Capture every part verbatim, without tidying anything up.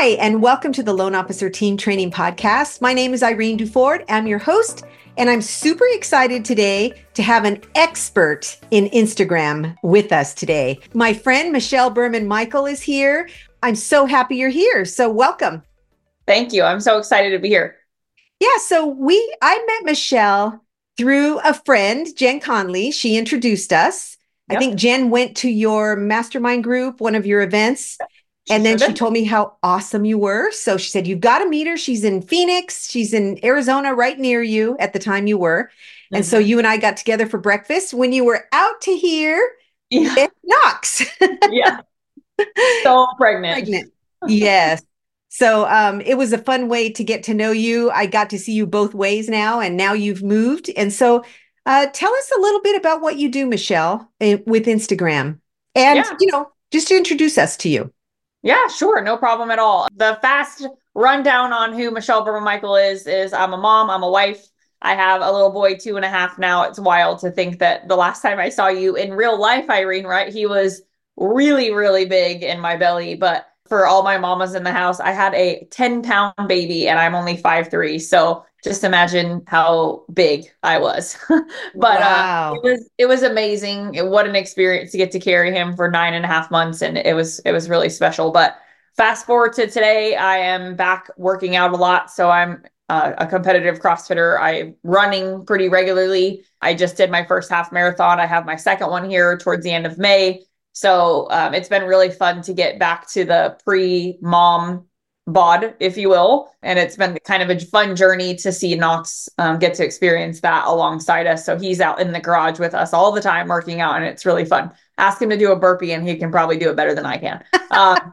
Hi, and welcome to the Loan Officer Team Training Podcast. My name is Irene Duford. I'm your host, and I'm super excited today to have an expert in Instagram with us today. My friend Michelle Berman Michael is here. I'm so happy you're here. So welcome. Thank you. I'm so excited to be here. Yeah, so we I met Michelle through a friend, Jen Conley. She introduced us. I Yep. think Jen went to your mastermind group, one of your events. She And then sure she did. told me how awesome you were. So she said, you've got to meet her. She's in Phoenix. She's in Arizona, right near you at the time you were. And so Mhm. you and I got together for breakfast when you were out to here Yeah. with Knox. Yeah. So pregnant. Pregnant. Yes. So um, it was a fun way to get to know you. I got to see you both ways now, and now you've moved. And so uh, tell us a little bit about what you do, Michelle, eh, with Instagram. And, Yeah. you know, just to introduce us to you. Yeah, sure. No problem at all. The fast rundown on who Michelle Berman Michael is, is I'm a mom, I'm a wife. I have a little boy, two and a half now. It's wild to think that the last time I saw you in real life, Irene, right? He was really, really big in my belly. But for all my mamas in the house, I had a ten pound baby and I'm only five three. So just imagine how big I was. But uh it Wow. was it was amazing. It, what an experience to get to carry him for nine and a half months, and it was it was really special. But fast forward to today, I am back working out a lot. So I'm uh, a competitive CrossFitter. I'm running pretty regularly. I just did my first half marathon. I have my second one here towards the end of May. So um, it's been really fun to get back to the pre-mom bod, if you will. And it's been kind of a fun journey to see Knox um, get to experience that alongside us. So he's out in the garage with us all the time working out, and it's really fun. Ask him to do a burpee, and he can probably do it better than I can. Um,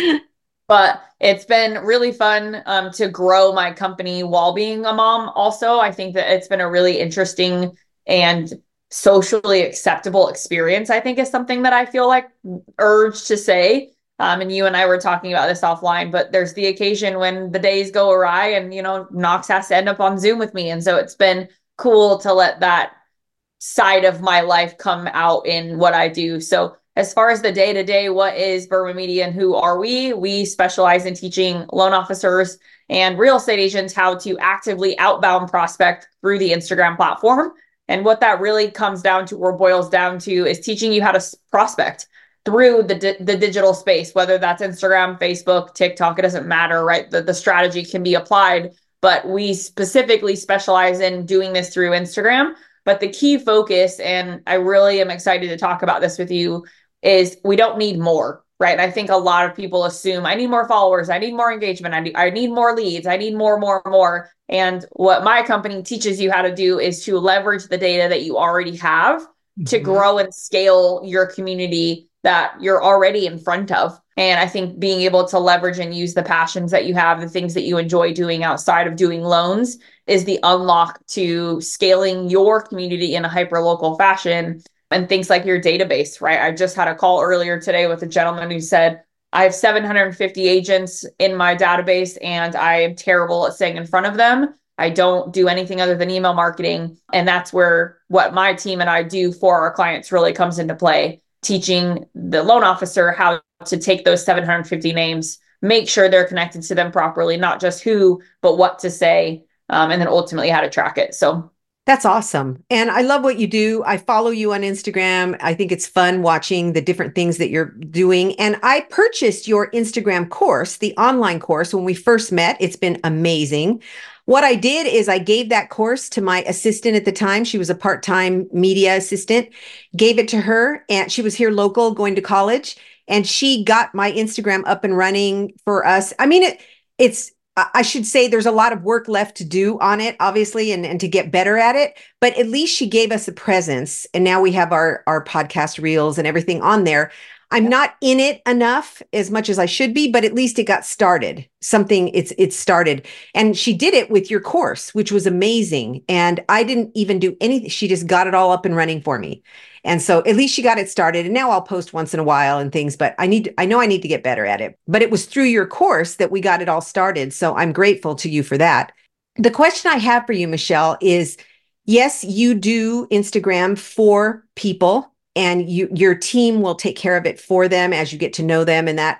but it's been really fun um, to grow my company while being a mom. Also, I think that it's been a really interesting and socially acceptable experience, I think is something that I feel like urged to say. Um, and you and I were talking about this offline, but there's the occasion when the days go awry and, you know, Knox has to end up on Zoom with me. And so it's been cool to let that side of my life come out in what I do. So as far as the day to day, what is Berman Media and who are we? We specialize in teaching loan officers and real estate agents how to actively outbound prospect through the Instagram platform. And what that really comes down to or boils down to is teaching you how to prospect through the, di- the digital space, whether that's Instagram, Facebook, TikTok, it doesn't matter, right? The, the strategy can be applied, but we specifically specialize in doing this through Instagram. But the key focus, and I really am excited to talk about this with you, is we don't need more, right? And I think a lot of people assume I need more followers, I need more engagement, I need, I need more leads, I need more, more, more. And what my company teaches you how to do is to leverage the data that you already have to Mhm. grow and scale your community that you're already in front of. And I think being able to leverage and use the passions that you have, the things that you enjoy doing outside of doing loans, is the unlock to scaling your community in a hyper local fashion. And things like your database, right? I just had a call earlier today with a gentleman who said, I have seven hundred fifty agents in my database and I am terrible at staying in front of them. I don't do anything other than email marketing. And that's where what my team and I do for our clients really comes into play, teaching the loan officer how to take those seven hundred fifty names, make sure they're connected to them properly, not just who, but what to say, um, and then ultimately how to track it. So That's awesome. And I love what you do. I follow you on Instagram. I think it's fun watching the different things that you're doing. And I purchased your Instagram course, the online course, when we first met. It's been amazing. What I did is I gave that course to my assistant at the time. She was a part-time media assistant, gave it to her, and she was here local going to college. And she got my Instagram up and running for us. I mean, it, it's I should say there's a lot of work left to do on it, obviously, and, and to get better at it. But at least she gave us a presence. And now we have our, our podcast reels and everything on there. I'm not in it enough as much as I should be, but at least it got started. Something it's it's started. And she did it with your course, which was amazing. And I didn't even do anything. She just got it all up and running for me. And so at least she got it started. And now I'll post once in a while and things, but I need I know I need to get better at it. But it was through your course that we got it all started. So I'm grateful to you for that. The question I have for you, Michelle, is yes, you do Instagram for people and you your team will take care of it for them as you get to know them and that.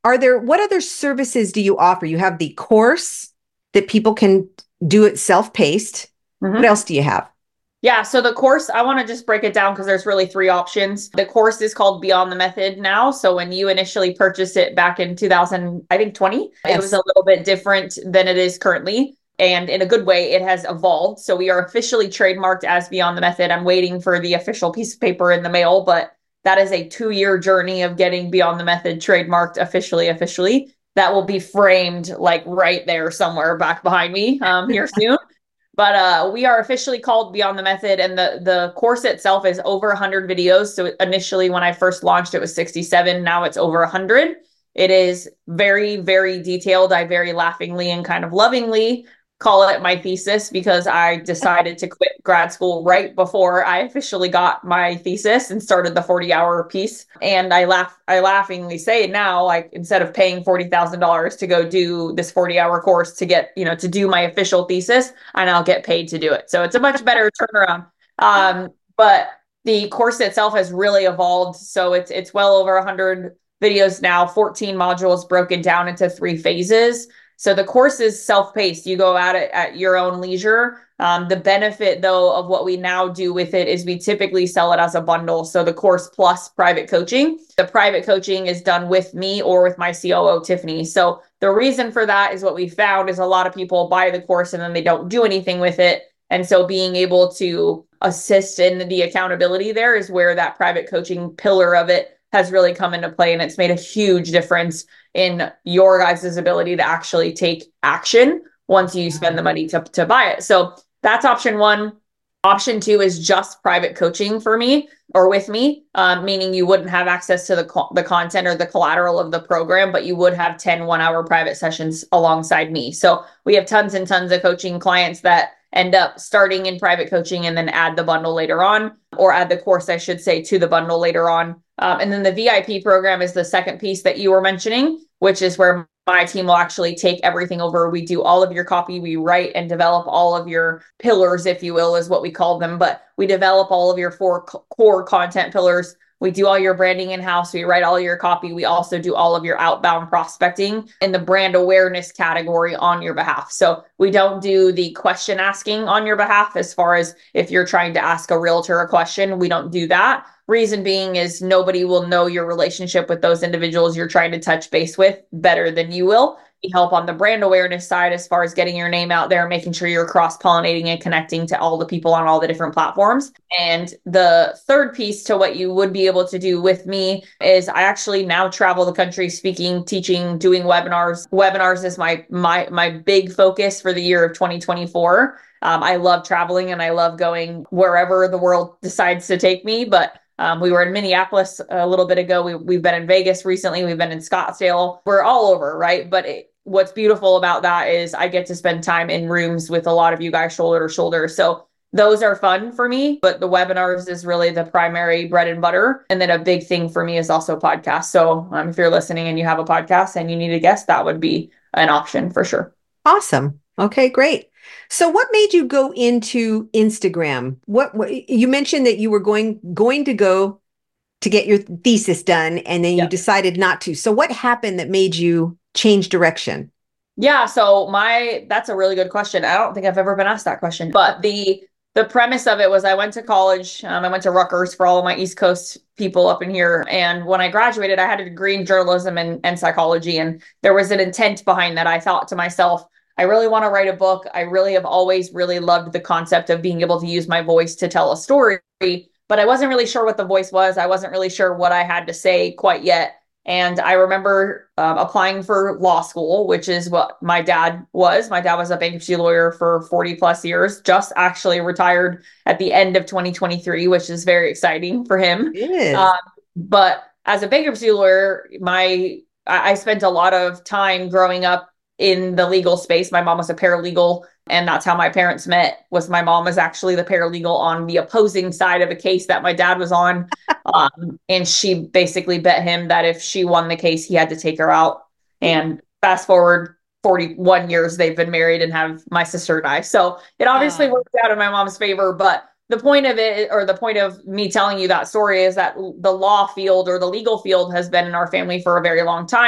are there, what other services do you offer? You have the course that people can do it self-paced. Mm-hmm. What else do you have? Yeah, so the course, I want to just break it down because there's really three options. The course is called Beyond the Method now. So when you initially purchased it back in two thousand, I think twenty, yes, it was a little bit different than it is currently. And in a good way, it has evolved. So we are officially trademarked as Beyond the Method. I'm waiting for the official piece of paper in the mail, but that is a two-year journey of getting Beyond the Method trademarked officially, officially. That will be framed like right there somewhere back behind me um, here soon. But uh, we are officially called Beyond the Method, and the, the course itself is over one hundred videos. So initially, when I first launched, it was sixty-seven. Now it's over one hundred. It is very, very detailed. I very laughingly and kind of lovingly call it my thesis because I decided to quit grad school right before I officially got my thesis and started the forty hour piece. And I laugh, I laughingly say now, like instead of paying forty thousand dollars to go do this forty hour course to get, you know, to do my official thesis, I now get paid to do it. So it's a much better turnaround. Um, but the course itself has really evolved. So it's, it's well over one hundred videos now, fourteen modules broken down into three phases. So the course is self-paced. You go at it at your own leisure. Um, the benefit, though, of what we now do with it is we typically sell it as a bundle. So the course plus private coaching. The private coaching is done with me or with my C O O, Tiffany. So the reason for that is what we found is a lot of people buy the course and then they don't do anything with it. And so being able to assist in the accountability there is where that private coaching pillar of it has really come into play. And it's made a huge difference in your guys' ability to actually take action once you spend the money to, to buy it. So that's option one. Option two is just private coaching for me or with me, um, meaning you wouldn't have access to the, co- the content or the collateral of the program, but you would have ten one hour private sessions alongside me. So we have tons and tons of coaching clients that end up starting in private coaching and then add the bundle later on, or add the course, I should say, to the bundle later on. Um, and then the V I P program is the second piece that you were mentioning, which is where my team will actually take everything over. We do all of your copy. We write and develop all of your pillars, if you will, is what we call them. But we develop all of your four core content pillars. We do all your branding in-house. We write all your copy. We also do all of your outbound prospecting in the brand awareness category on your behalf. So we don't do the question asking on your behalf as far as if you're trying to ask a realtor a question. We don't do that. Reason being is nobody will know your relationship with those individuals you're trying to touch base with better than you will. We help on the brand awareness side as far as getting your name out there, making sure you're cross-pollinating and connecting to all the people on all the different platforms. And the third piece to what you would be able to do with me is I actually now travel the country speaking, teaching, doing webinars. Webinars is my my my big focus for the year of twenty twenty-four. Um, I love traveling and I love going wherever the world decides to take me, but Um, we were in Minneapolis a little bit ago. We, we've been in Vegas recently. We've been in Scottsdale. We're all over, right? But it, what's beautiful about that is I get to spend time in rooms with a lot of you guys shoulder to shoulder. So those are fun for me, but the webinars is really the primary bread and butter. And then a big thing for me is also podcasts. So um, if you're listening and you have a podcast and you need a guest, that would be an option for sure. Awesome. Okay, great. So what made you go into Instagram? What, what you mentioned that you were going going to go to get your thesis done and then you yeah. decided not to. So what happened that made you change direction? Yeah, so my that's a really good question. I don't think I've ever been asked that question. But the the premise of it was I went to college. Um, I went to Rutgers for all of my East Coast people up in here. And when I graduated, I had a degree in journalism and, and psychology. And there was an intent behind that. I thought to myself, I really want to write a book. I really have always really loved the concept of being able to use my voice to tell a story, but I wasn't really sure what the voice was. I wasn't really sure what I had to say quite yet. And I remember um, applying for law school, which is what my dad was. My dad was a bankruptcy lawyer for forty plus years, just actually retired at the end of twenty twenty-three, which is very exciting for him. It is. Um, but as a bankruptcy lawyer, my I, I spent a lot of time growing up in the legal space. My mom was a paralegal, and that's how my parents met. Was my mom was actually the paralegal on the opposing side of a case that my dad was on. Um, and she basically bet him that if she won the case, he had to take her out. And fast forward forty-one years, they've been married and have my sister and I. So it obviously uh, worked out in my mom's favor. But the point of it, or the point of me telling you that story, is that the law field or the legal field has been in our family for a very long time.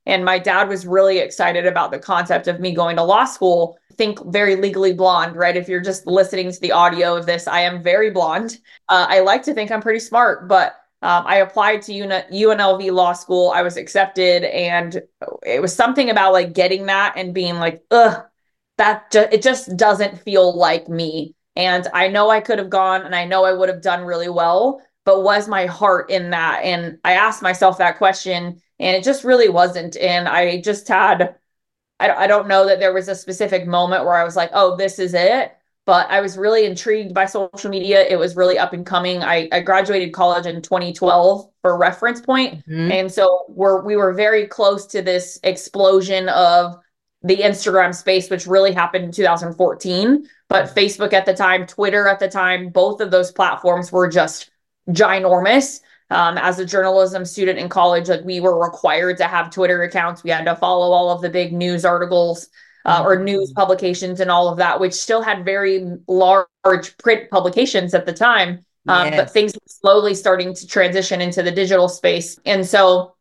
And my dad was really excited about the concept of me going to law school. Think very legally blonde, right? If you're just listening to the audio of this, I am very blonde. Uh, I like to think I'm pretty smart, but um, I applied to U N L V Law School. I was accepted, and it was something about like getting that and being like, ugh, that ju- it just doesn't feel like me. And I know I could have gone, and I know I would have done really well, but was my heart in that? And I asked myself that question, and it just really wasn't. And I just had, I, I don't know that there was a specific moment where I was like, oh, this is it. But I was really intrigued by social media. It was really up and coming. I, I graduated college in twenty twelve for reference point. Mhm. And so we're, we were very close to this explosion of the Instagram space, which really happened in two thousand fourteen. But Facebook at the time, Twitter at the time, both of those platforms were just ginormous. Um, as a journalism student in college, like we were required to have Twitter accounts. We had to follow all of the big news articles uh, or news publications and all of that, which still had very large print publications at the time. Um, but Yes. things were slowly starting to transition into the digital space. And so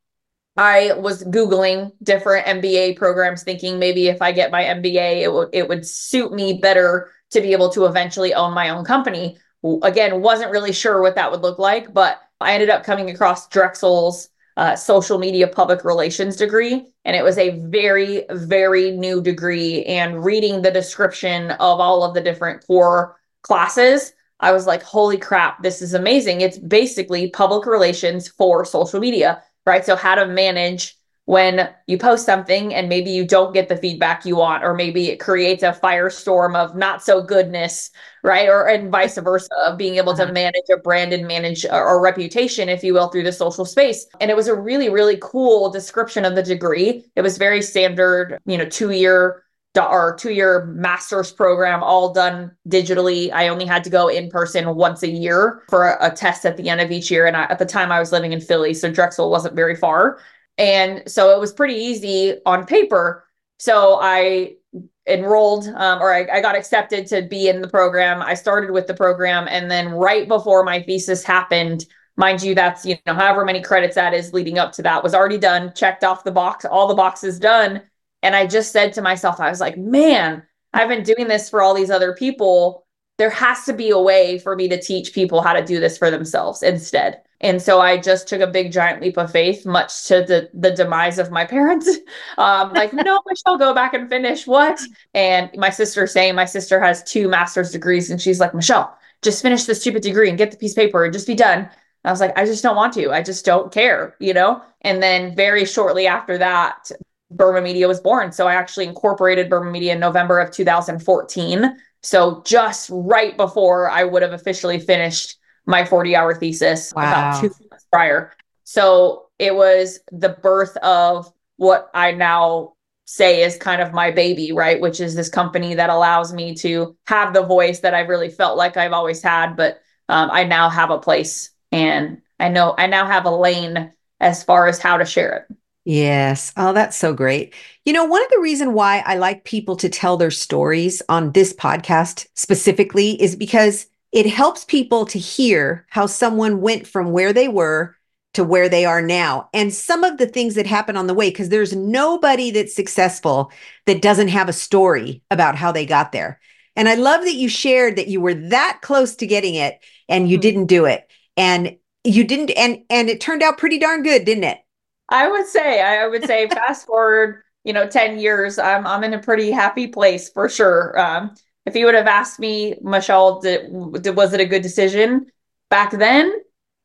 I was Googling different M B A programs, thinking maybe if I get my M B A, it would it would suit me better to be able to eventually own my own company. Again, wasn't really sure what that would look like, but I ended up coming across Drexel's uh, social media public relations degree, and it was a very, very new degree. And reading the description of all of the different core classes, I was like, holy crap, this is amazing. It's basically public relations for social media, right? So how to manage when you post something and maybe you don't get the feedback you want, or maybe it creates a firestorm of not so goodness, right? Or and vice versa, of being able to Uh-huh. manage a brand and manage a, a reputation, if you will, through the social space. And it was a really, really cool description of the degree. It was very standard, you know, two year or two year master's program, all done digitally. I only had to go in person once a year for a, a test at the end of each year. And I, at the time I was living in Philly, so Drexel wasn't very far. And so it was pretty easy on paper. So I enrolled um, or I, I got accepted to be in the program. I started with the program. And then right before my thesis happened, mind you, that's, you know, however many credits that is leading up to that, was already done, checked off the box, all the boxes done. And I just said to myself, I was like, man, I've been doing this for all these other people. There has to be a way for me to teach people how to do this for themselves instead. And so I just took a big giant leap of faith, much to the, the demise of my parents. Um, like, no, Michelle, go back and finish what? And my sister saying, my sister has two master's degrees, and she's like, Michelle, just finish the stupid degree and get the piece of paper and just be done. And I was like, I just don't want to. I just don't care, you know? And then very shortly after that, Burma Media was born. So I actually incorporated Burma Media in November of two thousand fourteen. So just right before I would have officially finished my forty hour thesis, about two Wow. months prior. So it was the birth of what I now say is kind of my baby, right? Which is this company that allows me to have the voice that I really felt like I've always had, but um, I now have a place, and I know I now have a lane as far as how to share it. Yes. Oh, that's so great. You know, one of the reason why I like people to tell their stories on this podcast specifically is because it helps people to hear how someone went from where they were to where they are now, and some of the things that happen on the way, because there's nobody that's successful that doesn't have a story about how they got there. And I love that you shared that you were that close to getting it and you Mm-hmm. didn't do it. And you didn't, and and it turned out pretty darn good, didn't it? I would say, I would say fast forward, you know, ten years, I'm I'm in a pretty happy place for sure. Um, if you would have asked me, Michelle, did, did, was it a good decision back then?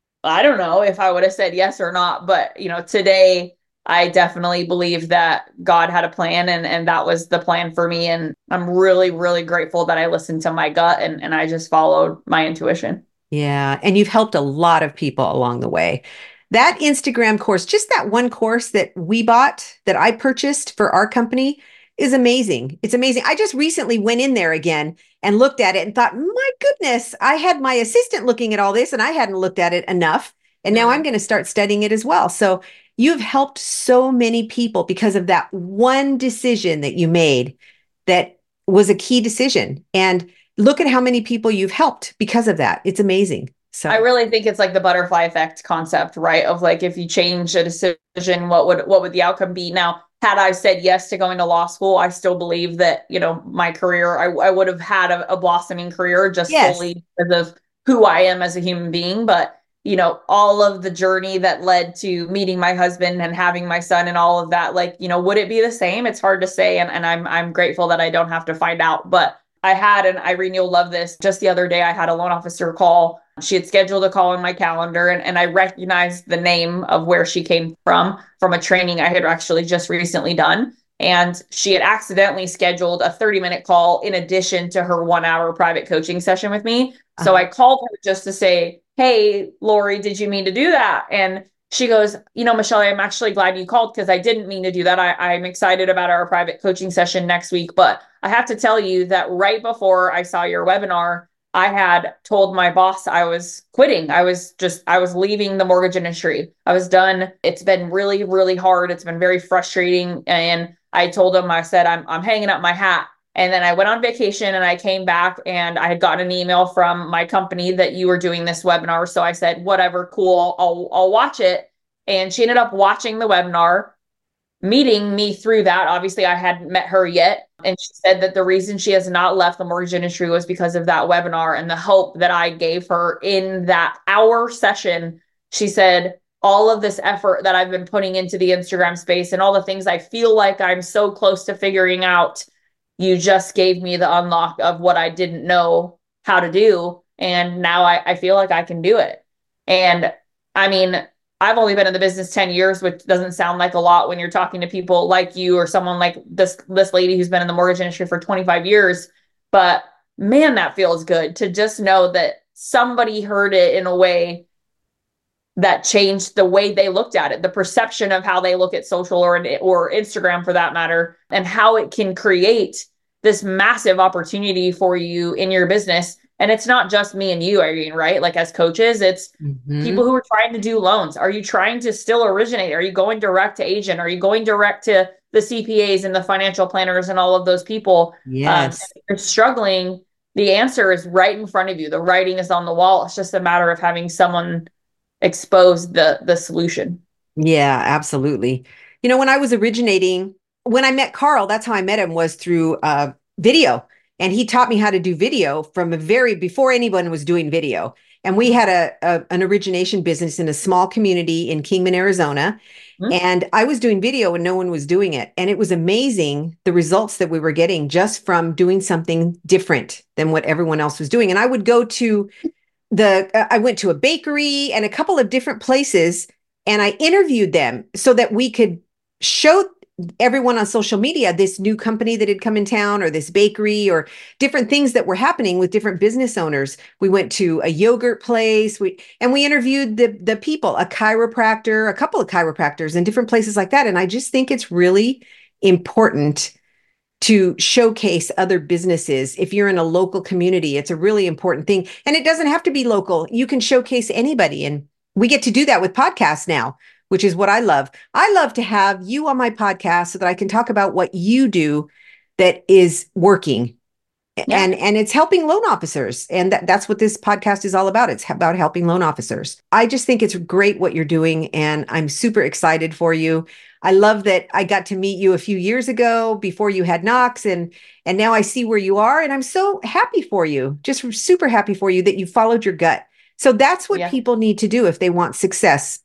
I don't know if I would have said yes or not, but you know, today I definitely believe that God had a plan, and and that was the plan for me. And I'm really, really grateful that I listened to my gut, and, and I just followed my intuition. Yeah. And you've helped a lot of people along the way. That Instagram course, just that one course that we bought, that I purchased for our company, is amazing. It's amazing. I just recently went in there again and looked at it and thought, my goodness, I had my assistant looking at all this and I hadn't looked at it enough. And now I'm Mm. going to start studying it as well. So you've helped so many people because of that one decision that you made that was a key decision. And look at how many people you've helped because of that. It's amazing. I So really think it's like the butterfly effect concept, right? Of like, if you change a decision, what would what would the outcome be? Now, had I said yes to going to law school, I still believe that, you know, my career, I, I would have had a, a blossoming career just yes. solely because of who I am as a human being. But, you know, all of the journey that led to meeting my husband and having my son and all of that, like, you know, would it be the same? It's hard to say. And, and I'm I'm grateful that I don't have to find out. But I had, and Irene, you'll love this. Just the other day, I had a loan officer call. She had scheduled a call in my calendar, and, and I recognized the name of where she came from, from a training I had actually just recently done. And she had accidentally scheduled a thirty minute call in addition to her one hour private coaching session with me. So Uh-huh. I called her just to say, hey, Lori, did you mean to do that? And she goes, you know, Michelle, I'm actually glad you called because I didn't mean to do that. I, I'm excited about our private coaching session next week. But I have to tell you that right before I saw your webinar, I had told my boss I was quitting. I was just, I was leaving the mortgage industry. I was done. It's been really, really hard. It's been very frustrating. And I told him, I said, I'm, I'm hanging up my hat. And then I went on vacation and I came back and I had gotten an email from my company that you were doing this webinar. So I said, whatever, cool, I'll, I'll watch it. And she ended up watching the webinar, meeting me through that. Obviously, I hadn't met her yet. And she said that the reason she has not left the mortgage industry was because of that webinar and the help that I gave her in that hour session. She said, all of this effort that I've been putting into the Instagram space and all the things I feel like I'm so close to figuring out, you just gave me the unlock of what I didn't know how to do. And now I, I feel like I can do it. And I mean, I've only been in the business ten years, which doesn't sound like a lot when you're talking to people like you or someone like this, this lady who's been in the mortgage industry for twenty-five years. But man, that feels good to just know that somebody heard it in a way that changed the way they looked at it, the perception of how they look at social or, or Instagram for that matter, and how it can create this massive opportunity for you in your business. And it's not just me and you, Irene, right? Like as coaches, it's Mm-hmm. people who are trying to do loans. Are you trying to still originate? Are you going direct to agent? Are you going direct to the C P As and the financial planners and all of those people? Um, Yes. if you're struggling, the answer is right in front of you. The writing is on the wall. It's just a matter of having someone expose the the solution. Yeah, absolutely. You know, when I was originating, when I met Carl, that's how I met him was through uh, video. And he taught me how to do video from a very before anyone was doing video. And we had a, a an origination business in a small community in Kingman, Arizona. Mm-hmm. And I was doing video and no one was doing it. And it was amazing the results that we were getting just from doing something different than what everyone else was doing. And I would go to the uh, I went to a bakery and a couple of different places and I interviewed them so that we could show everyone on social media this new company that had come in town or this bakery or different things that were happening with different business owners. We went to a yogurt place, we and we interviewed the the people, a chiropractor, a couple of chiropractors in different places like that. And I just think it's really important to showcase other businesses. If you're in a local community, it's a really important thing. And it doesn't have to be local. You can showcase anybody. And we get to do that with podcasts now, which is what I love. I love to have you on my podcast so that I can talk about what you do that is working. Yeah. And and it's helping loan officers. And that, that's what this podcast is all about. It's about helping loan officers. I just think it's great what you're doing. And I'm super excited for you. I love that I got to meet you a few years ago before you had Knox and and now I see where you are and I'm so happy for you. Just super happy for you that you followed your gut. So that's what Yeah. people need to do if they want success.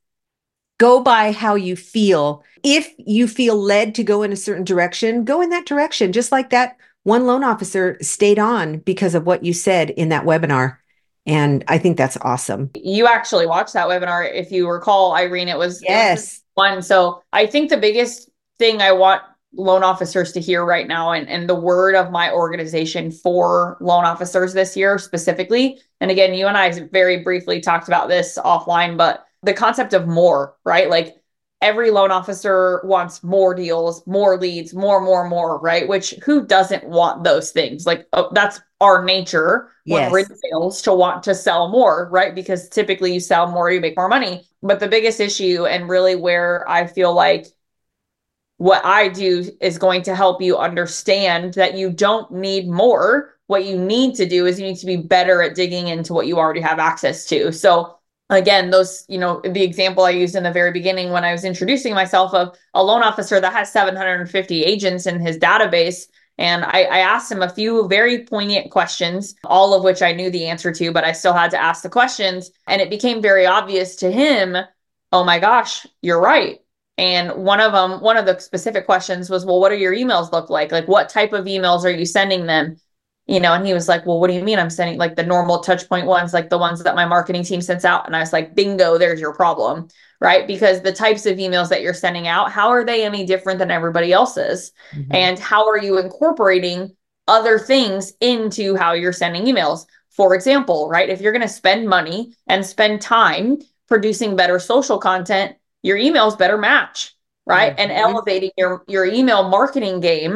Go by how you feel. If you feel led to go in a certain direction, go in that direction. Just like that one loan officer stayed on because of what you said in that webinar. And I think that's awesome. You actually watched that webinar. If you recall, Irene, it was, it was Yes. one. So I think the biggest thing I want loan officers to hear right now, and, and the word of my organization for loan officers this year specifically. And again, you and I very briefly talked about this offline, but the concept of more, right? Like every loan officer wants more deals, more leads, more, more, more, right? Which who doesn't want those things? Like oh, that's our nature when we're Yes. in sales to want to sell more, right? Because typically you sell more, you make more money. But the biggest issue and really where I feel like what I do is going to help you understand that you don't need more. what you need to do is you need to be better at digging into what you already have access to. So again, those, you know, the example I used in the very beginning when I was introducing myself of a loan officer that has seven hundred fifty agents in his database. And I, I asked him a few very poignant questions, all of which I knew the answer to, but I still had to ask the questions. And it became very obvious to him, oh my gosh, you're right. And one of them, one of the specific questions was, well, what do your emails look like? Like, what type of emails are you sending them? You know, and he was like, well, what do you mean? I'm sending like the normal touch point ones, like the ones that my marketing team sends out. And I was like, bingo, there's your problem, right? Because the types of emails that you're sending out, how are they any different than everybody else's? Mm-hmm. And how are you incorporating other things into how you're sending emails? For example, right? If you're going to spend money and spend time producing better social content, your emails better match, right? Mm-hmm. And elevating your, your email marketing game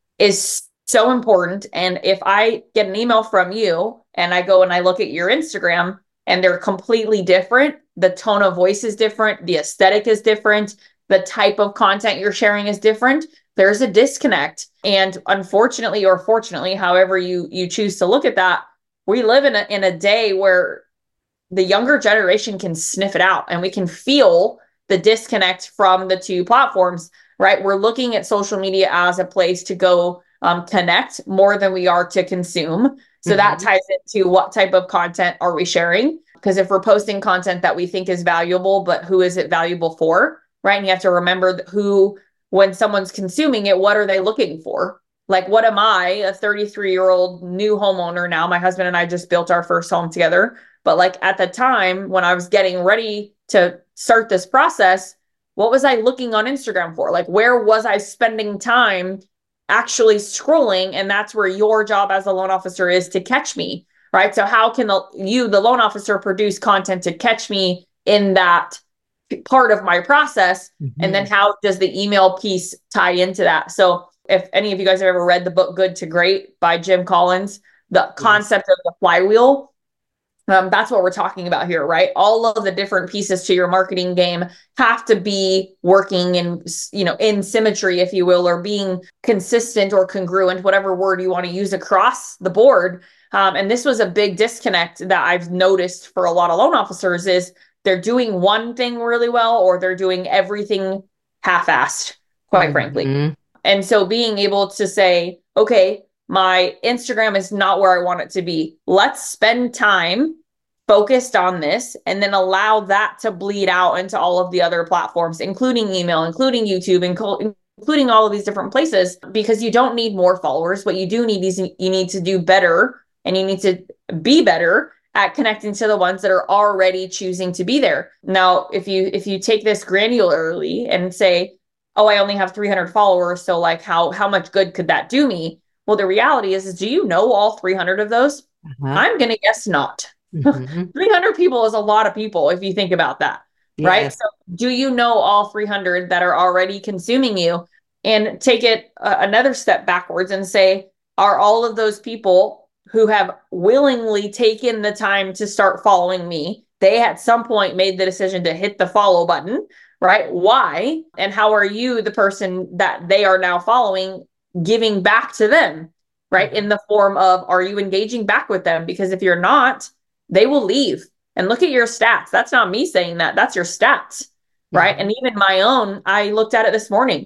is so important. And if I get an email from you and I go and I look at your Instagram and they're completely different, the tone of voice is different, the aesthetic is different, the type of content you're sharing is different, there's a disconnect. And unfortunately, or fortunately, however you, you choose to look at that, we live in a, in a day where the younger generation can sniff it out and we can feel the disconnect from the two platforms, right? We're looking at social media as a place to go Um, connect more than we are to consume. So mm-hmm. that ties into what type of content are we sharing? Because if we're posting content that we think is valuable, but who is it valuable for, right? And you have to remember who, when someone's consuming it, what are they looking for? Like, what am I, a thirty-three-year-old new homeowner now? My husband and I just built our first home together. But like at the time when I was getting ready to start this process, what was I looking on Instagram for? Like, where was I spending time actually scrolling? And that's where your job as a loan officer is, to catch me, right? So how can the, you, the loan officer, produce content to catch me in that part of my process? Mm-hmm. And then how does the email piece tie into that? So if any of you guys have ever read the book Good to Great by Jim Collins, the concept yes. of the flywheel, Um, that's what we're talking about here, right? All of the different pieces to your marketing game have to be working in, you know, in symmetry, if you will, or being consistent or congruent, whatever word you want to use, across the board. Um, and this was a big disconnect that I've noticed for a lot of loan officers is they're doing one thing really well, or they're doing everything half-assed, quite mm-hmm. frankly. And so being able to say, okay, my Instagram is not where I want it to be. Let's spend time focused on this and then allow that to bleed out into all of the other platforms, including email, including YouTube, and including all of these different places, because you don't need more followers. What you do need is you need to do better, and you need to be better at connecting to the ones that are already choosing to be there. Now, if you if you take this granularly and say, oh, I only have three hundred followers, so like how how much good could that do me? Well, the reality is, is do you know all three hundred of those? Uh-huh. I'm going to guess not. Mm-hmm. three hundred people is a lot of people if you think about that, yes. right? So do you know all three hundred that are already consuming you? And take it uh, another step backwards and say, are all of those people who have willingly taken the time to start following me, they at some point made the decision to hit the follow button, right? Why? And how are you, the person that they are now following, giving back to them, right? In the form of, are you engaging back with them? Because if you're not, they will leave. And look at your stats. That's not me saying that. That's your stats, right? Mm-hmm. And even my own, I looked at it this morning.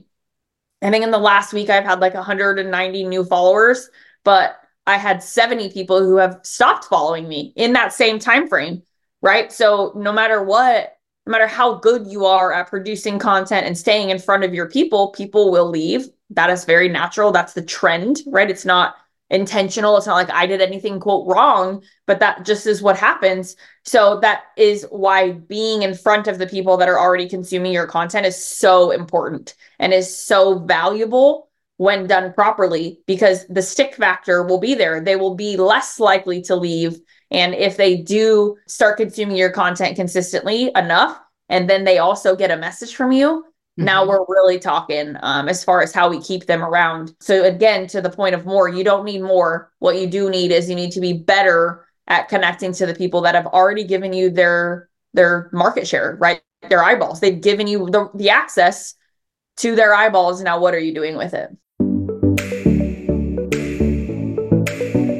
I think in the last week, I've had like one hundred ninety new followers, but I had seventy people who have stopped following me in that same time frame, right? So no matter what, no matter how good you are at producing content and staying in front of your people, people will leave. That is very natural. That's the trend, right? It's not intentional. It's not like I did anything, quote, wrong, but that just is what happens. So that is why being in front of the people that are already consuming your content is so important and is so valuable when done properly, because the stick factor will be there. They will be less likely to leave. And if they do start consuming your content consistently enough, and then they also get a message from you, now we're really talking um, as far as how we keep them around. So again, to the point of more, you don't need more. What you do need is you need to be better at connecting to the people that have already given you their their market share, right? Their eyeballs. They've given you the, the access to their eyeballs. Now, what are you doing with it?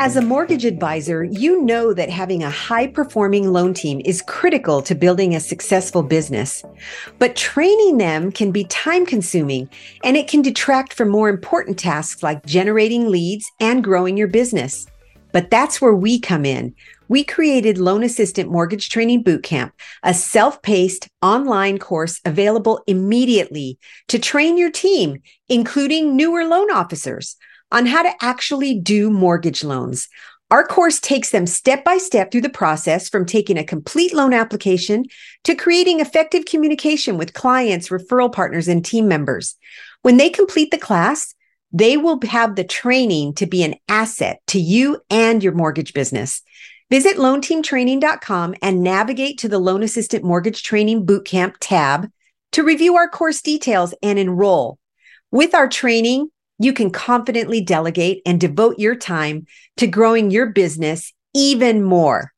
As a mortgage advisor, you know that having a high-performing loan team is critical to building a successful business. But training them can be time-consuming, and it can detract from more important tasks like generating leads and growing your business. But that's where we come in. We created Loan Assistant Mortgage Training Bootcamp, a self-paced online course available immediately to train your team, including newer loan officers, on how to actually do mortgage loans. Our course takes them step by step through the process, from taking a complete loan application to creating effective communication with clients, referral partners, and team members. When they complete the class, they will have the training to be an asset to you and your mortgage business. Visit loan team training dot com and navigate to the Loan Assistant Mortgage Training Bootcamp tab to review our course details and enroll. With our training, you can confidently delegate and devote your time to growing your business even more.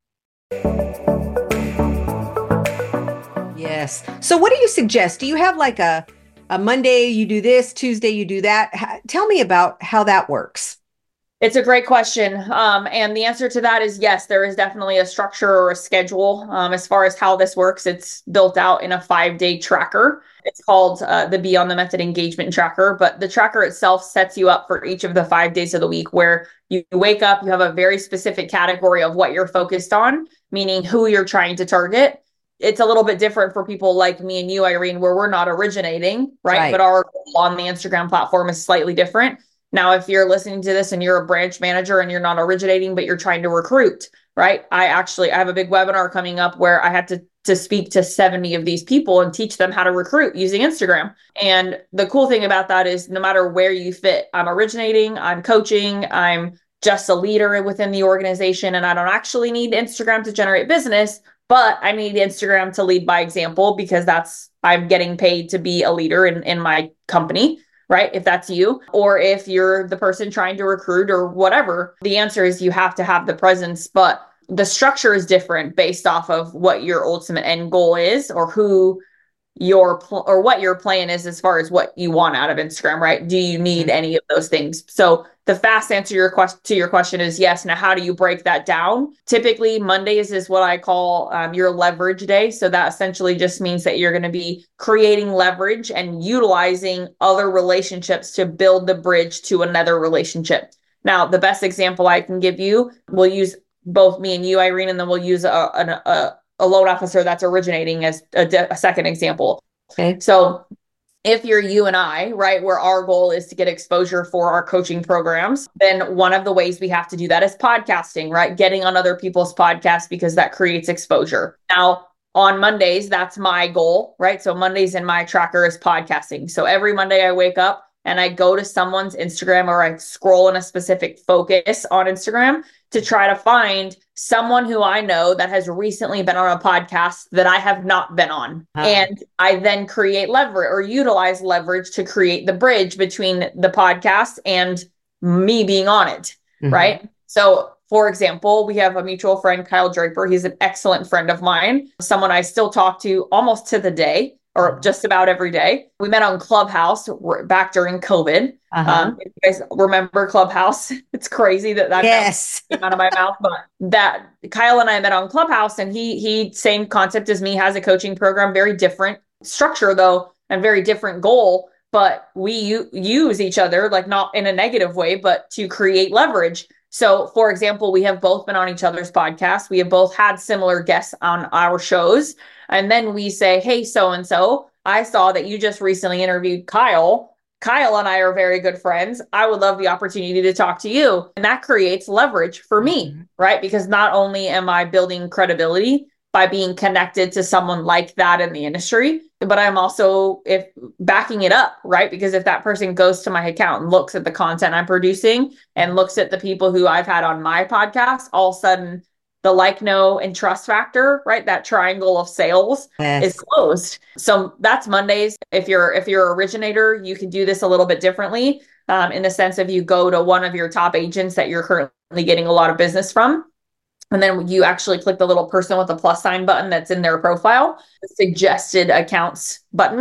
Yes. So what do you suggest? Do you have like a, a Monday you do this, Tuesday you do that? H- tell me about how that works. It's a great question. Um, and the answer to that is yes, there is definitely a structure or a schedule. Um, as far as how this works, it's built out in a five-day tracker. It's called uh, the Be on the Method Engagement Tracker, but the tracker itself sets you up for each of the five days of the week, where you wake up, you have a very specific category of what you're focused on, meaning who you're trying to target. It's a little bit different for people like me and you, Irene, where we're not originating, right? right. But our goal on the Instagram platform is slightly different. Now, if you're listening to this and you're a branch manager and you're not originating, but you're trying to recruit, right? I actually, I have a big webinar coming up where I had to, to speak to seventy of these people and teach them how to recruit using Instagram. And the cool thing about that is no matter where you fit, I'm originating, I'm coaching, I'm just a leader within the organization, and I don't actually need Instagram to generate business, but I need Instagram to lead by example, because that's, I'm getting paid to be a leader in, in my company. Right? If that's you, or if you're the person trying to recruit or whatever, the answer is you have to have the presence, but the structure is different based off of what your ultimate end goal is, or who your, pl- or what your plan is as far as what you want out of Instagram, right? Do you need any of those things? So the fast answer to your question to your question is yes. Now, how do you break that down? Typically, Mondays is what I call um, your leverage day. So that essentially just means that you're going to be creating leverage and utilizing other relationships to build the bridge to another relationship. Now, the best example I can give you, we'll use both me and you, Irene, and then we'll use a, a, a a loan officer that's originating as a, de- a second example. Okay. So if you're you and I, right, where our goal is to get exposure for our coaching programs, then one of the ways we have to do that is podcasting, right? Getting on other people's podcasts, because that creates exposure. Now, on Mondays, that's my goal, right? So Mondays in my tracker is podcasting. So every Monday I wake up and I go to someone's Instagram, or I scroll in a specific focus on Instagram to try to find someone who I know that has recently been on a podcast that I have not been on. Uh-huh. And I then create leverage, or utilize leverage, to create the bridge between the podcast and me being on it. Mm-hmm. Right. So for example, we have a mutual friend, Kyle Draper. He's an excellent friend of mine, someone I still talk to almost to the day, or just about every day. We met on Clubhouse back during COVID. Uh-huh. Um, if you guys remember Clubhouse? It's crazy that that yes. came out of my mouth, but that Kyle and I met on Clubhouse, and he, he, same concept as me, has a coaching program, very different structure though, and very different goal, but we u- use each other, like not in a negative way, but to create leverage. So for example, we have both been on each other's podcasts. We have both had similar guests on our shows. And then we say, hey, so-and-so, I saw that you just recently interviewed Kyle. Kyle and I are very good friends. I would love the opportunity to talk to you. And that creates leverage for me, mm-hmm. right? Because not only am I building credibility by being connected to someone like that in the industry, but I'm also if backing it up, right? Because if that person goes to my account and looks at the content I'm producing and looks at the people who I've had on my podcast, all of a sudden the like, know, and trust factor, right? That triangle of sales yes. is closed. So that's Mondays. If you're, if you're an originator, you can do this a little bit differently um, in the sense of you go to one of your top agents that you're currently getting a lot of business from. And then you actually click the little person with the plus sign button that's in their profile, the suggested accounts button.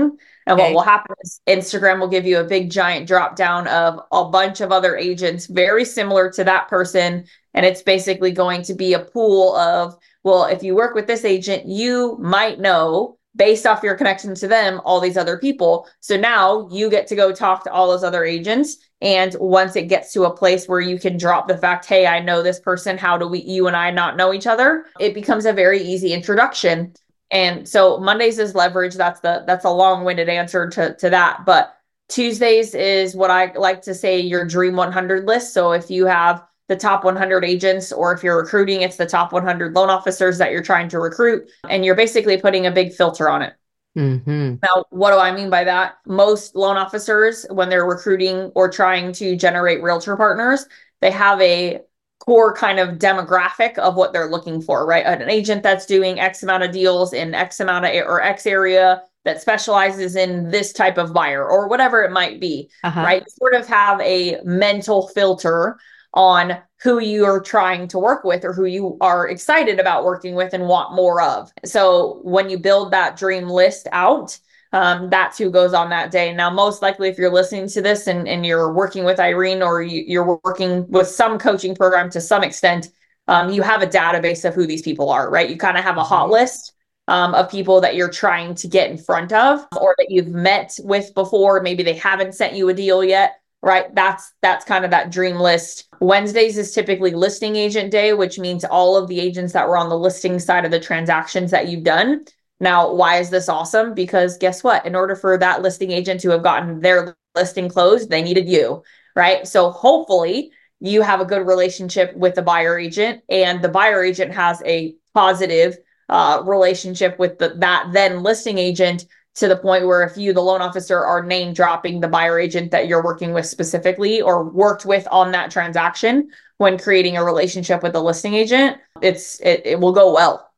And what Okay. will happen is Instagram will give you a big giant drop down of a bunch of other agents very similar to that person. And it's basically going to be a pool of, well, if you work with this agent, you might know based off your connection to them, all these other people. So now you get to go talk to all those other agents. And once it gets to a place where you can drop the fact, hey, I know this person, how do we, you and I not know each other? It becomes a very easy introduction. And so Mondays is leverage. That's the, that's a long-winded answer to, to that. But Tuesdays is what I like to say your dream one hundred list. So if you have the top one hundred agents, or if you're recruiting, it's the top one hundred loan officers that you're trying to recruit, and you're basically putting a big filter on it. Mm-hmm. Now, what do I mean by that? Most loan officers, when they're recruiting or trying to generate realtor partners, they have a core kind of demographic of what they're looking for, right? An agent that's doing X amount of deals in X amount of or X area that specializes in this type of buyer or whatever it might be, Uh-huh. right? You sort of have a mental filter on who you are trying to work with or who you are excited about working with and want more of. So when you build that dream list out, um, that's who goes on that day. Now, most likely, if you're listening to this and, and you're working with Irene or you, you're working with some coaching program to some extent, um, you have a database of who these people are, right? You kind of have a hot list um, of people that you're trying to get in front of or that you've met with before. Maybe they haven't sent you a deal yet. Right. That's that's kind of that dream list. Wednesdays is typically listing agent day, which means all of the agents that were on the listing side of the transactions that you've done. Now, why is this awesome? Because guess what? In order for that listing agent to have gotten their listing closed, they needed you. Right. So hopefully you have a good relationship with the buyer agent and the buyer agent has a positive uh, relationship with the, that then listing agent, to the point where if you, the loan officer, are name dropping the buyer agent that you're working with specifically or worked with on that transaction when creating a relationship with the listing agent, it's it, it will go well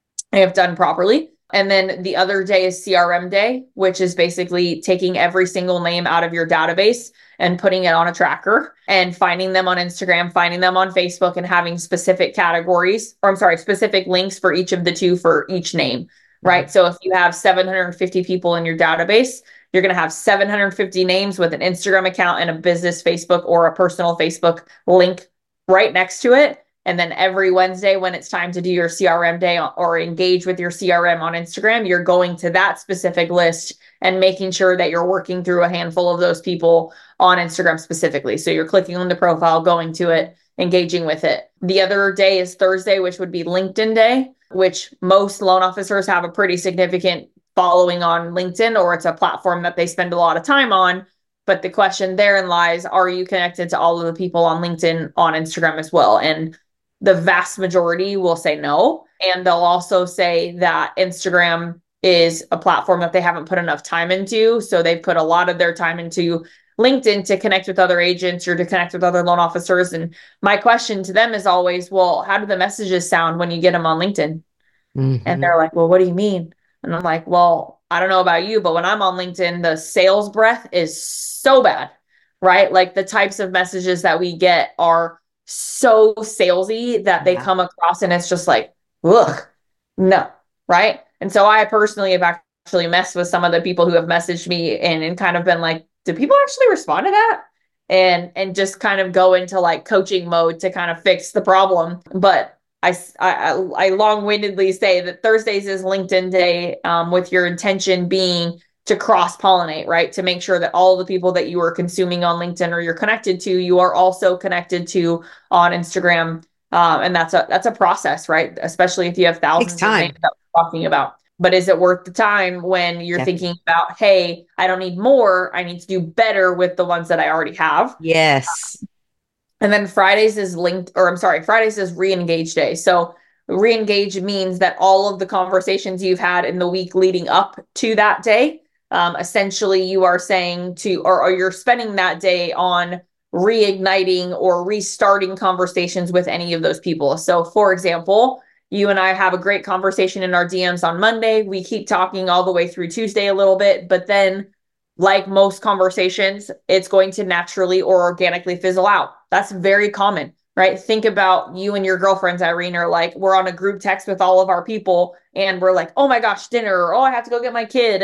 if done properly. And then the other day is C R M day, which is basically taking every single name out of your database and putting it on a tracker and finding them on Instagram, finding them on Facebook, and having specific categories, or I'm sorry, specific links for each of the two for each name. Right. So if you have seven hundred fifty people in your database, you're going to have seven hundred fifty names with an Instagram account and a business Facebook or a personal Facebook link right next to it. And then every Wednesday, when it's time to do your C R M day or engage with your C R M on Instagram, you're going to that specific list and making sure that you're working through a handful of those people on Instagram specifically. So you're clicking on the profile, going to it, engaging with it. The other day is Thursday, which would be LinkedIn day, which most loan officers have a pretty significant following on LinkedIn, or it's a platform that they spend a lot of time on. But the question therein lies, are you connected to all of the people on LinkedIn on Instagram as well? And the vast majority will say no. And they'll also say that Instagram is a platform that they haven't put enough time into. So they've put a lot of their time into LinkedIn to connect with other agents or to connect with other loan officers. And my question to them is always, well, how do the messages sound when you get them on LinkedIn? Mm-hmm. And they're like, well, what do you mean? And I'm like, well, I don't know about you, but when I'm on LinkedIn, the sales breath is so bad, right? Like the types of messages that we get are so salesy that they yeah. come across and it's just like, ugh, no, right? And so I personally have actually messed with some of the people who have messaged me and, and kind of been like, do people actually respond to that? And and just kind of go into like coaching mode to kind of fix the problem. But I, I, I long-windedly say that Thursdays is LinkedIn day, um, with your intention being to cross-pollinate, right? To make sure that all the people that you are consuming on LinkedIn or you're connected to, you are also connected to on Instagram. Um, and that's a that's a process, right? Especially if you have thousands of names that we're talking about. But is it worth the time when you're Definitely. thinking about, hey, I don't need more, I need to do better with the ones that I already have? Yes. Um, and then Fridays is linked, or I'm sorry, Fridays is re-engage day. So re-engage means that all of the conversations you've had in the week leading up to that day, um, essentially you are saying to, or, or you're spending that day on reigniting or restarting conversations with any of those people. So for example, you and I have a great conversation in our D Ms on Monday. We keep talking all the way through Tuesday a little bit, but then like most conversations, it's going to naturally or organically fizzle out. That's very common, right? Think about you and your girlfriends, Irene, are like, we're on a group text with all of our people and we're like, oh my gosh, dinner, or oh, I have to go get my kid. And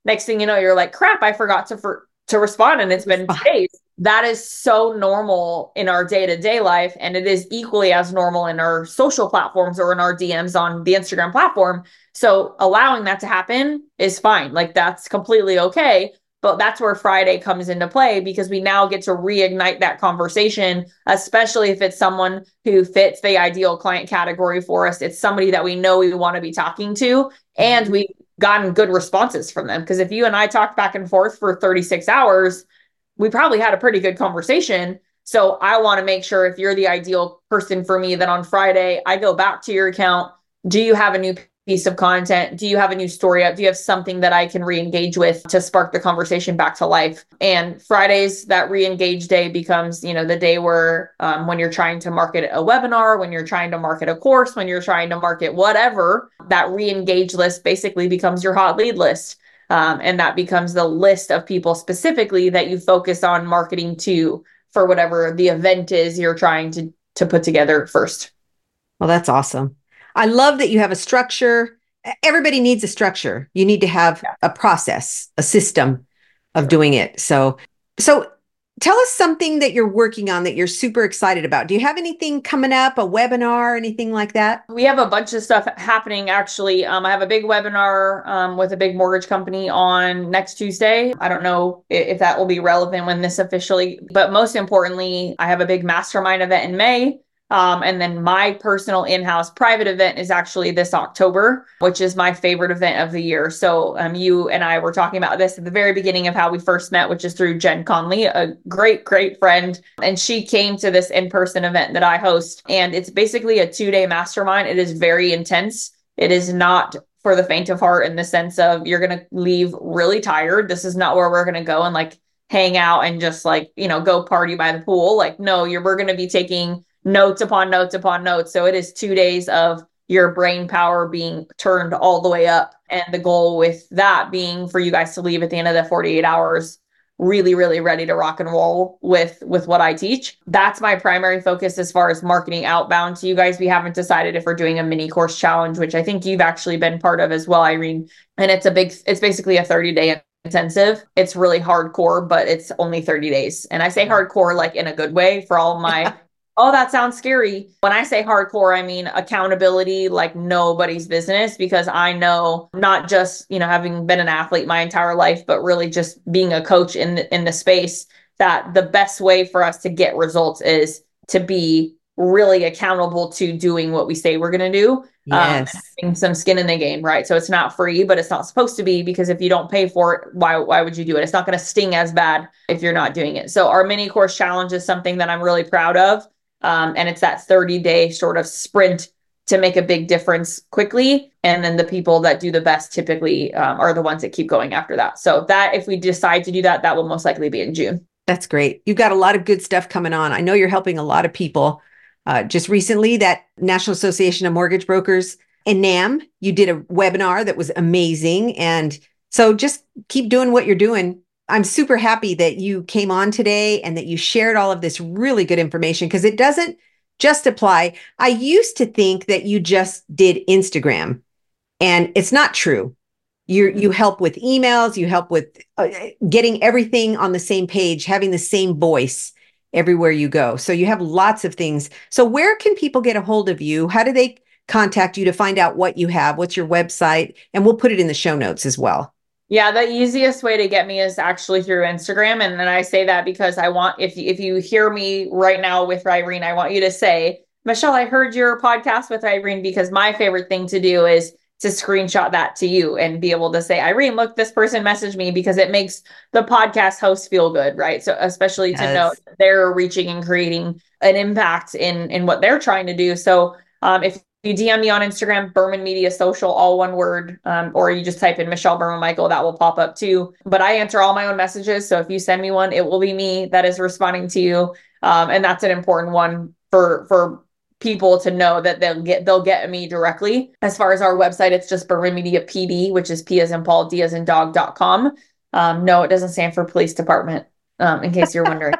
Next thing you know, you're like, crap, I forgot to, for, to respond. And it's been two days. That is so normal in our day-to-day life. And it is equally as normal in our social platforms or in our D Ms on the Instagram platform. So allowing that to happen is fine. Like that's completely okay. But that's where Friday comes into play, because we now get to reignite that conversation, especially if it's someone who fits the ideal client category for us. It's somebody that we know we want to be talking to, and we've gotten good responses from them. Because if you and I talked back and forth for thirty-six hours, we probably had a pretty good conversation. So I want to make sure, if you're the ideal person for me, that on Friday, I go back to your account. Do you have a new piece of content? Do you have a new story up? Do you have something that I can re-engage with to spark the conversation back to life? And Fridays, that re-engage day becomes, you know, the day where um, when you're trying to market a webinar, when you're trying to market a course, when you're trying to market whatever, that re-engage list basically becomes your hot lead list. Um, and that becomes the list of people specifically that you focus on marketing to for whatever the event is you're trying to, to put together first. Well, that's awesome. I love that you have a structure. Everybody needs a structure. You need to have Yeah. a process, a system of doing it. So, so tell us something that you're working on that you're super excited about. Do you have anything coming up, a webinar, anything like that? We have a bunch of stuff happening, actually. Um, I have a big webinar um, with a big mortgage company on next Tuesday. I don't know if that will be relevant when this officially, but most importantly, I have a big mastermind event in May. Um, and then my personal in-house private event is actually this October, which is my favorite event of the year. So um, you and I were talking about this at the very beginning of how we first met, which is through Jen Conley, a great, great friend. And she came to this in-person event that I host. And it's basically a two-day mastermind. It is very intense. It is not for the faint of heart, in the sense of you're going to leave really tired. This is not where we're going to go and like hang out and just like, you know, go party by the pool. Like, no, you're, we're going to be taking notes upon notes upon notes. So it is two days of your brain power being turned all the way up. And the goal with that being for you guys to leave at the end of the forty-eight hours really, really ready to rock and roll with, with what I teach. That's my primary focus as far as marketing outbound to you guys. We haven't decided if we're doing a mini course challenge, which I think you've actually been part of as well, Irene. And it's a big, it's basically a thirty day intensive. It's really hardcore, but it's only thirty days. And I say hardcore like in a good way for all of my oh, that sounds scary. When I say hardcore, I mean accountability like nobody's business, because I know, not just, you know, having been an athlete my entire life, but really just being a coach in the, in the space, that the best way for us to get results is to be really accountable to doing what we say we're going to do. Yes. Um, having some skin in the game, right? So it's not free, but it's not supposed to be, because if you don't pay for it, why, why would you do it? It's not going to sting as bad if you're not doing it. So our mini course challenge is something that I'm really proud of. Um, and it's that thirty day sort of sprint to make a big difference quickly. And then the people that do the best typically um, are the ones that keep going after that. So that, if we decide to do that, that will most likely be in June. That's great. You've got a lot of good stuff coming on. I know you're helping a lot of people. Uh, just recently, that National Association of Mortgage Brokers, in NAM, you did a webinar that was amazing. And so just keep doing what you're doing. I'm super happy that you came on today and that you shared all of this really good information, because it doesn't just apply. I used to think that you just did Instagram, and it's not true. You you help with emails, you help with uh, getting everything on the same page, having the same voice everywhere you go. So you have lots of things. So where can people get a hold of you? How do they contact you to find out what you have? What's your website? And we'll put it in the show notes as well. Yeah, the easiest way to get me is actually through Instagram. And then I say that because I want, if, if you hear me right now with Irene, I want you to say, Michelle, I heard your podcast with Irene, because my favorite thing to do is to screenshot that to you and be able to say, Irene, look, this person messaged me, because it makes the podcast host feel good, right? So especially yes. to know they're reaching and creating an impact in, in what they're trying to do. So um, if you D M me on Instagram, Berman Media Social, all one word, um, or you just type in Michelle Berman Michael, that will pop up too. But I answer all my own messages. So if you send me one, it will be me that is responding to you. Um, and that's an important one for, for people to know, that they'll get, they'll get me directly. As far as our website, it's just Berman Media P D, which is P as in Paul, D as in dog dot com. Um, no, it doesn't stand for police department, um, in case you're wondering. But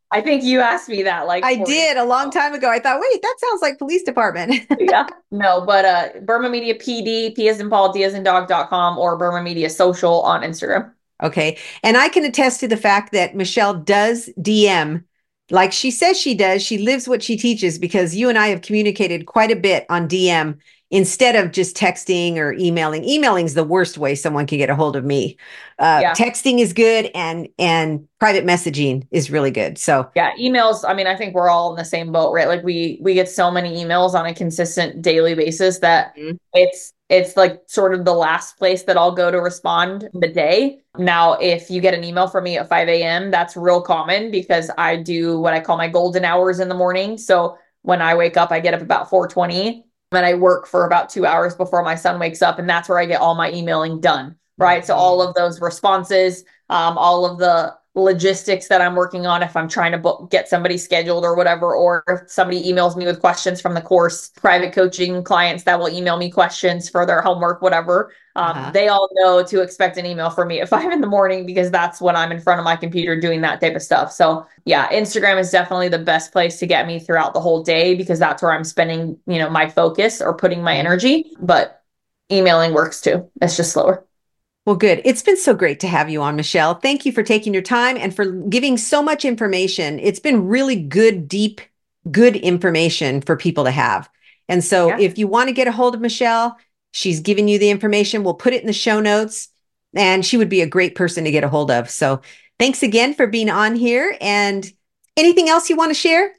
I think you asked me that like I four did a long time ago. I thought, wait, that sounds like police department. Yeah. No, but uh Burma Media P D, P as in Paul, D as in dog dot com, or Burma Media Social on Instagram. Okay. And I can attest to the fact that Michelle does D M like she says she does. She lives what she teaches, because you and I have communicated quite a bit on D M instead of just texting or emailing. Emailing is the worst way someone can get a hold of me. Uh, Yeah. Texting is good, and and private messaging is really good. So Yeah, emails, I mean, I think we're all in the same boat, right? Like we we get so many emails on a consistent daily basis that Mhm. it's it's like sort of the last place that I'll go to respond the day. Now, if you get an email from me at five a m, that's real common because I do what I call my golden hours in the morning. So when I wake up, I get up about four twenty and I work for about two hours before my son wakes up. And that's where I get all my emailing done, right? So all of those responses, um, all of the logistics that I'm working on, if I'm trying to book, get somebody scheduled or whatever, or if somebody emails me with questions from the course, private coaching clients that will email me questions for their homework, whatever. Um, Uh-huh. They all know to expect an email from me at five in the morning because that's when I'm in front of my computer doing that type of stuff. So yeah, Instagram is definitely the best place to get me throughout the whole day because that's where I'm spending, you know, my focus or putting my energy. But emailing works too. It's just slower. Well, good. It's been so great to have you on, Michelle. Thank you for taking your time and for giving so much information. It's been really good, deep, good information for people to have. And so Yeah. if you want to get a hold of Michelle, she's giving you the information. We'll put it in the show notes, and she would be a great person to get a hold of. So thanks again for being on here. And anything else you want to share?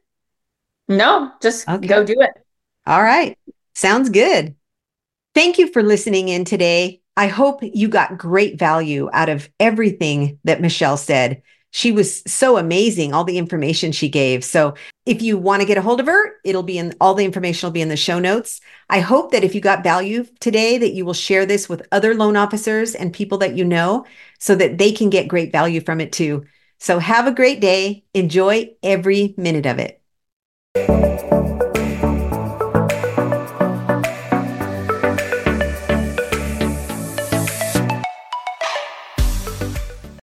No, just Okay. go do it. All right. Sounds good. Thank you for listening in today. I hope you got great value out of everything that Michelle said. She was so amazing, all the information she gave. So if you want to get a hold of her, it'll be in all the information will be in the show notes. I hope that if you got value today, that you will share this with other loan officers and people that you know so that they can get great value from it too. So have a great day. Enjoy every minute of it.